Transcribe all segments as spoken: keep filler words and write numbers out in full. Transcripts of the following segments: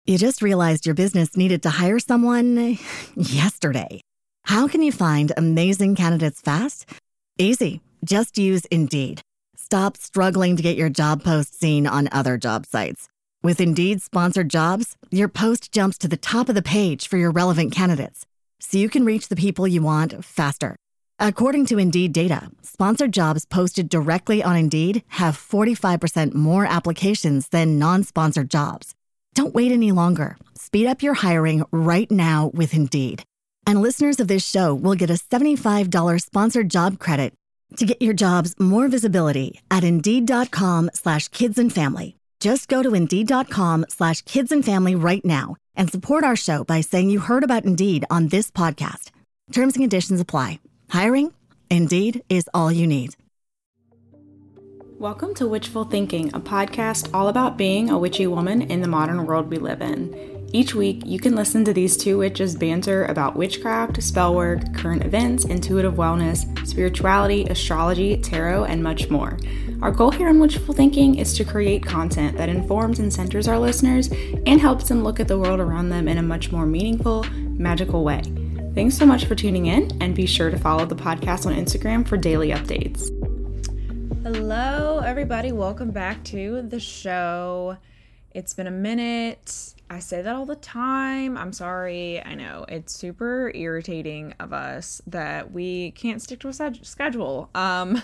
You just realized your business needed to hire someone yesterday. How can you find amazing candidates fast? Easy. Just use Indeed. Stop struggling to get your job post seen on other job sites. With Indeed sponsored jobs, your post jumps to the top of the page for your relevant candidates, so you can reach the people you want faster. According to Indeed data, sponsored jobs posted directly on Indeed have forty-five percent more applications than non-sponsored jobs. Don't wait any longer. Speed up your hiring right now with Indeed. And listeners of this show will get a seventy-five dollars sponsored job credit to get your jobs more visibility at Indeed.com slash kids and family. Just go to Indeed.com slash kids and family right now and support our show by saying you heard about Indeed on this podcast. Terms and conditions apply. Hiring? Indeed is all you need. Welcome to Witchful Thinking, a podcast all about being a witchy woman in the modern world we live in. Each week, you can listen to these two witches banter about witchcraft, spell work, current events, intuitive wellness, spirituality, astrology, tarot, and much more. Our goal here on Witchful Thinking is to create content that informs and centers our listeners and helps them look at the world around them in a much more meaningful, magical way. Thanks so much for tuning in, and be sure to follow the podcast on Instagram for daily updates. Hello, everybody. Welcome back to the show. It's been a minute. I say that all the time. I'm sorry. I know it's super irritating of us that we can't stick to a seg- schedule. Um,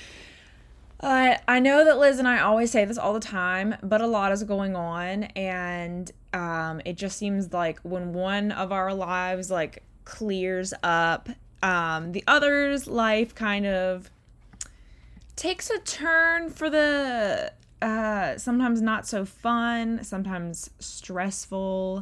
I I know that Liz and I always say this all the time, but a lot is going on, and um, it just seems like when one of our lives like clears up, um, the other's life kind of takes a turn for the uh sometimes not so fun, sometimes stressful,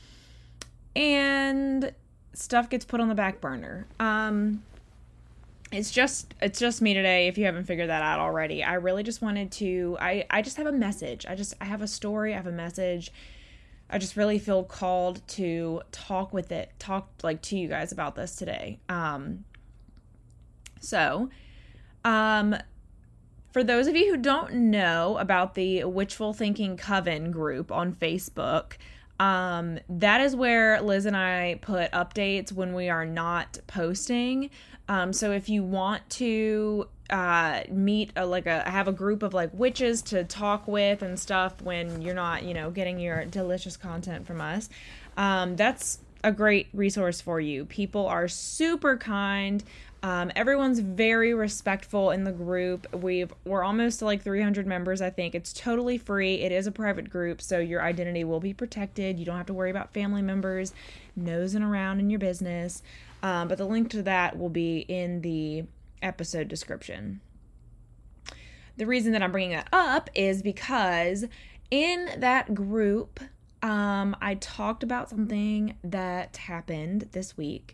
and stuff gets put on the back burner. Um it's just it's just me today, if you haven't figured that out already. I really just wanted to I I just have a message. I just I have a story, I have a message. I just really feel called to talk with it, talk like to you guys about this today. Um so um For those of you who don't know about the Witchful Thinking Coven group on Facebook, um, that is where Liz and I put updates when we are not posting. Um, so if you want to uh, meet a, like a have a group of like witches to talk with and stuff when you're not, you know, getting your delicious content from us, um, that's a great resource for you. People are super kind. Um, everyone's very respectful in the group. We've, we're almost to like three hundred members, I think. It's totally free. It is a private group, so your identity will be protected. You don't have to worry about family members nosing around in your business. Um, but the link to that will be in the episode description. The reason that I'm bringing that up is because in that group, um, I talked about something that happened this week.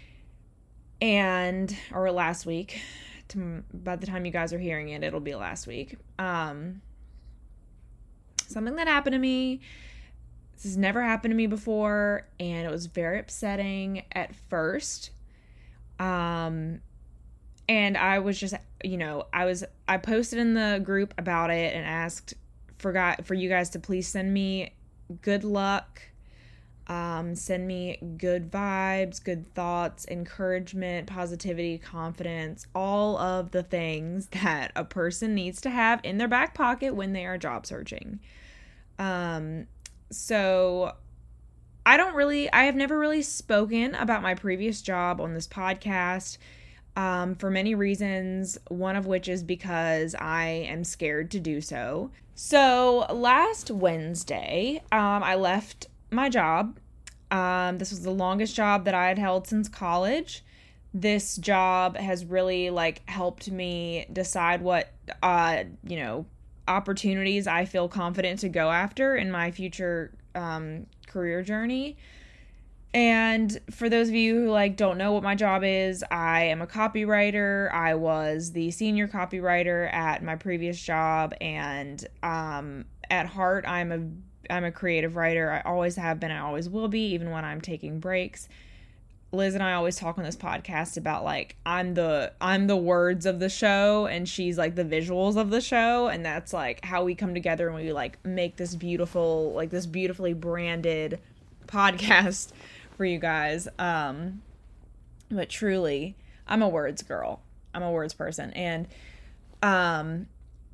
And, or last week, to, by the time you guys are hearing it, it'll be last week. Um, something that happened to me. This has never happened to me before, and it was very upsetting at first. Um, and I was just, you know, I was, I posted in the group about it and asked for, God, for you guys to please send me good luck. Um, send me good vibes, good thoughts, encouragement, positivity, confidence, all of the things that a person needs to have in their back pocket when they are job searching. Um, so I don't really, I have never really spoken about my previous job on this podcast, um, for many reasons, one of which is because I am scared to do so. So last Wednesday, um, I left my job. Um, this was the longest job that I had held since college. This job has really like helped me decide what, uh, you know, opportunities I feel confident to go after in my future, um, career journey. And for those of you who like don't know what my job is, I am a copywriter. I was the senior copywriter at my previous job, and, um, at heart, I'm a, I'm a creative writer. I always have been, I always will be, even when I'm taking breaks. Liz and I always talk on this podcast about like I'm the I'm the words of the show and she's like the visuals of the show, and that's like how we come together and we like make this beautiful like this beautifully branded podcast for you guys. Um but truly, I'm a words girl. I'm a words person, and um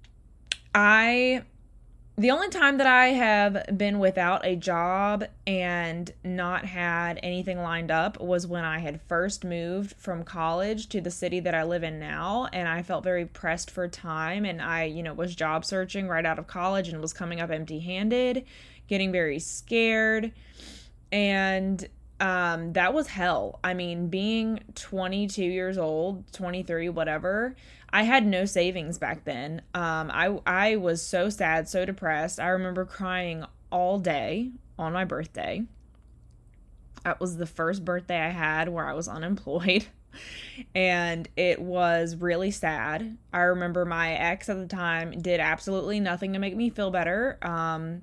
I the only time that I have been without a job and not had anything lined up was when I had first moved from college to the city that I live in now, and I felt very pressed for time, and I, you know, was job searching right out of college and was coming up empty-handed, getting very scared, and um, that was hell. I mean, being twenty-two years old, twenty-three, whatever, I had no savings back then. Um, I, I was so sad, so depressed. I remember crying all day on my birthday. That was the first birthday I had where I was unemployed. And it was really sad. I remember my ex at the time did absolutely nothing to make me feel better. Um,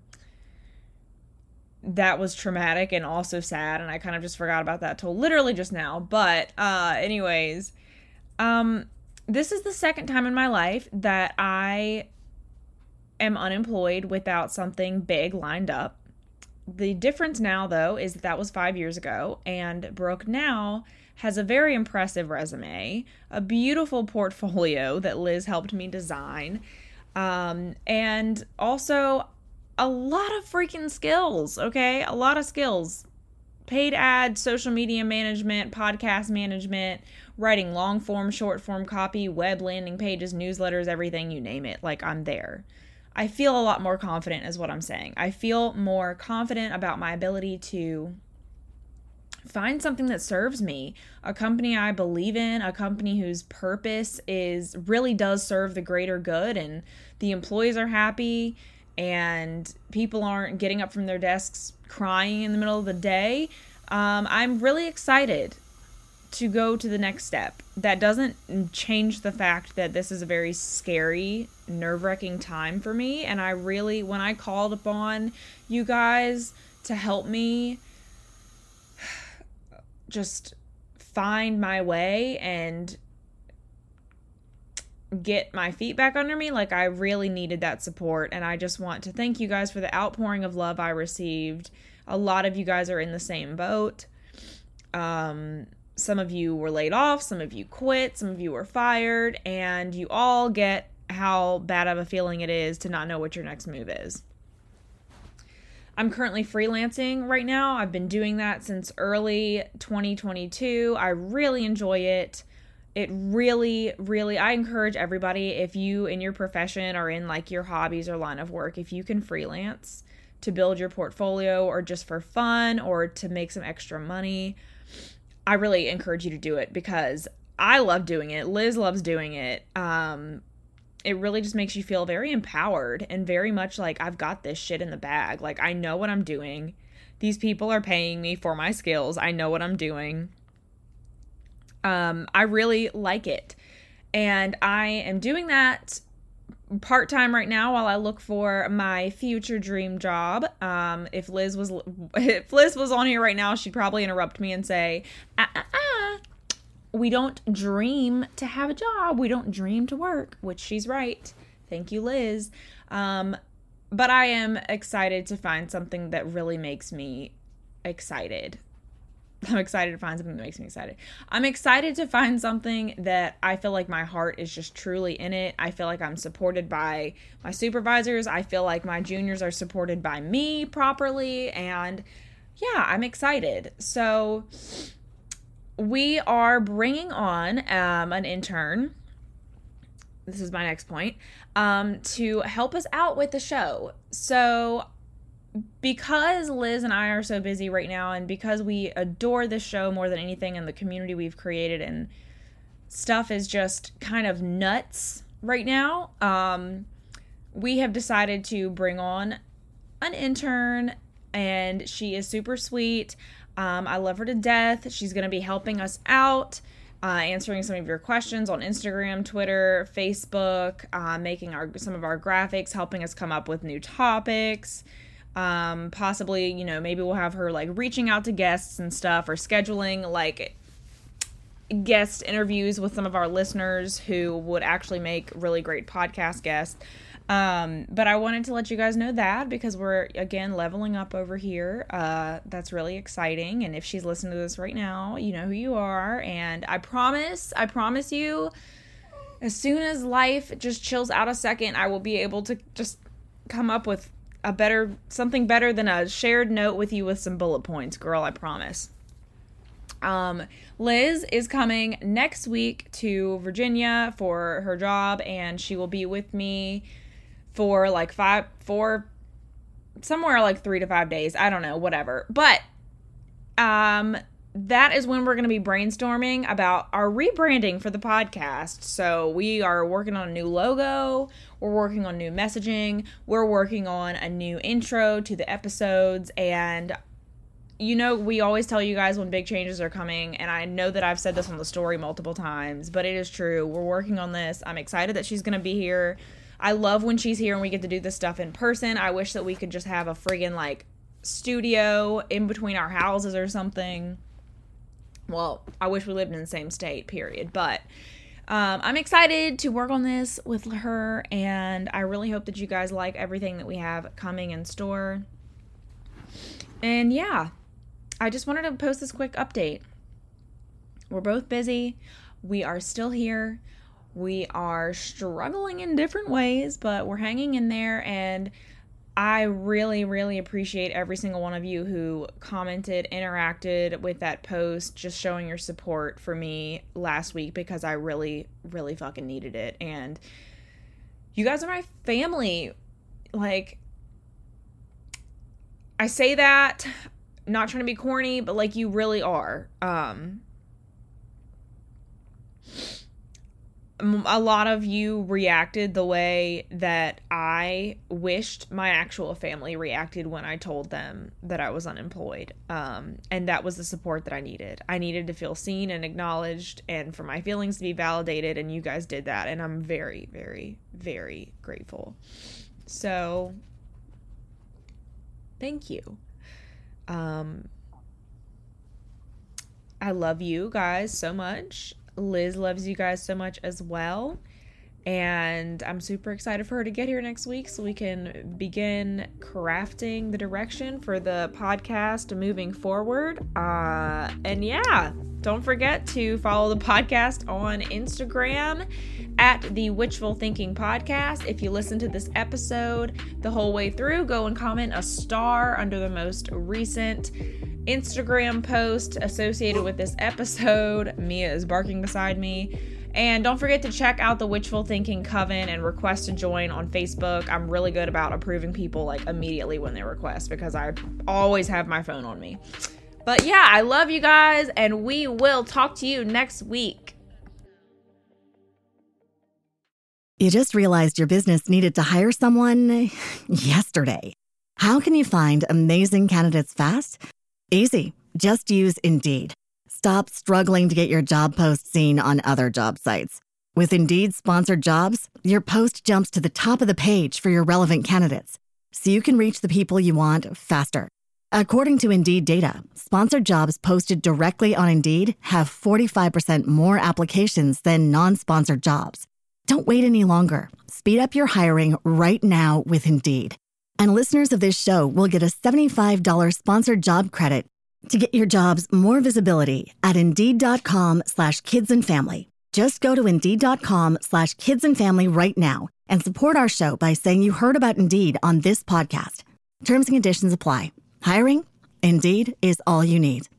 that was traumatic and also sad. And I kind of just forgot about that till literally just now. But uh, anyways, um... this is the second time in my life that I am unemployed without something big lined up. The difference now, though, is that that was five years ago, and Brooke now has a very impressive resume, a beautiful portfolio that Liz helped me design, um, and also a lot of freaking skills, okay? A lot of skills. Paid ads, social media management, podcast management, writing long form, short form copy, web landing pages, newsletters, everything, you name it. Like, I'm there. I feel a lot more confident is what I'm saying. I feel more confident about my ability to find something that serves me, a company I believe in, a company whose purpose is really does serve the greater good, and the employees are happy and people aren't getting up from their desks crying in the middle of the day. Um, I'm really excited to go to the next step. That doesn't change the fact that this is a very scary, nerve-wracking time for me. And I really, when I called upon you guys to help me just find my way and get my feet back under me, like, I really needed that support. And I just want to thank you guys for the outpouring of love I received. A lot of you guys are in the same boat. Um, some of you were laid off, some of you quit, some of you were fired, and you all get how bad of a feeling it is to not know what your next move is. I'm currently freelancing right now. I've been doing that since early twenty twenty-two. I really enjoy it. It really, really, I encourage everybody, if you in your profession or in like your hobbies or line of work, if you can freelance to build your portfolio or just for fun or to make some extra money, I really encourage you to do it because I love doing it. Liz loves doing it. Um, it really just makes you feel very empowered and very much like I've got this shit in the bag. Like, I know what I'm doing. These people are paying me for my skills. I know what I'm doing. Um, I really like it. And I am doing that part-time right now while I look for my future dream job. Um, if Liz was, if Liz was on here right now, she'd probably interrupt me and say, ah, ah, ah, we don't dream to have a job. We don't dream to work, which she's right. Thank you, Liz. Um, but I am excited to find something that really makes me excited. I'm excited to find something that makes me excited. I'm excited to find something that I feel like my heart is just truly in it. I feel like I'm supported by my supervisors. I feel like my juniors are supported by me properly. And yeah, I'm excited. So we are bringing on um, an intern. This is my next point, um, to help us out with the show. So because Liz and I are so busy right now, and because we adore this show more than anything and the community we've created, and stuff is just kind of nuts right now, um, we have decided to bring on an intern, and she is super sweet. Um, I love her to death. She's going to be helping us out, uh, answering some of your questions on Instagram, Twitter, Facebook, uh, making our some of our graphics, helping us come up with new topics. Um, possibly, you know, maybe we'll have her like reaching out to guests and stuff, or scheduling like guest interviews with some of our listeners who would actually make really great podcast guests. Um, but I wanted to let you guys know that because we're, again, leveling up over here. Uh, that's really exciting. And if she's listening to this right now, you know who you are. And I promise, I promise you, as soon as life just chills out a second, I will be able to just come up with a better, something better than a shared note with you with some bullet points, girl, I promise. Um, Liz is coming next week to Virginia for her job, and she will be with me for like five, four, somewhere like three to five days. I don't know, whatever. But, um, that is when we're going to be brainstorming about our rebranding for the podcast. So we are working on a new logo. We're working on new messaging. We're working on a new intro to the episodes. And, you know, we always tell you guys when big changes are coming. And I know that I've said this on the story multiple times, but it is true. We're working on this. I'm excited that she's going to be here. I love when she's here and we get to do this stuff in person. I wish that we could just have a friggin' like studio in between our houses or something. Well, I wish we lived in the same state, period. But um, I'm excited to work on this with her, and I really hope that you guys like everything that we have coming in store. And yeah, I just wanted to post this quick update. We're both busy. We are still here. We are struggling in different ways, but we're hanging in there, and I really, really appreciate every single one of you who commented, interacted with that post, just showing your support for me last week, because I really, really fucking needed it. And you guys are my family. Like, I say that, not trying to be corny, but like, you really are. Um, a lot of you reacted the way that I wished my actual family reacted when I told them that I was unemployed. Um, and that was the support that I needed. I needed to feel seen and acknowledged, and for my feelings to be validated, and you guys did that. And I'm very, very, very grateful. So, thank you. Um, I love you guys so much. Liz loves you guys so much as well, and I'm super excited for her to get here next week so we can begin crafting the direction for the podcast moving forward. Uh, and yeah, don't forget to follow the podcast on Instagram at the Witchful Thinking Podcast. If you listen to this episode the whole way through, go and comment a star under the most recent Instagram post associated with this episode. Mia is barking beside me. And don't forget to check out the Witchful Thinking Coven and request to join on Facebook. I'm really good about approving people like immediately when they request, because I always have my phone on me. But yeah, I love you guys, and we will talk to you next week. You just realized your business needed to hire someone yesterday. How can you find amazing candidates fast? Easy. Just use Indeed. Stop struggling to get your job post seen on other job sites. With Indeed sponsored jobs, your post jumps to the top of the page for your relevant candidates, so you can reach the people you want faster. According to Indeed data, sponsored jobs posted directly on Indeed have forty-five percent more applications than non-sponsored jobs. Don't wait any longer. Speed up your hiring right now with Indeed. And listeners of this show will get a seventy-five dollars sponsored job credit to get your jobs more visibility at Indeed.com slash kids and family. Just go to Indeed.com slash kids and family right now and support our show by saying you heard about Indeed on this podcast. Terms and conditions apply. Hiring? Indeed is all you need.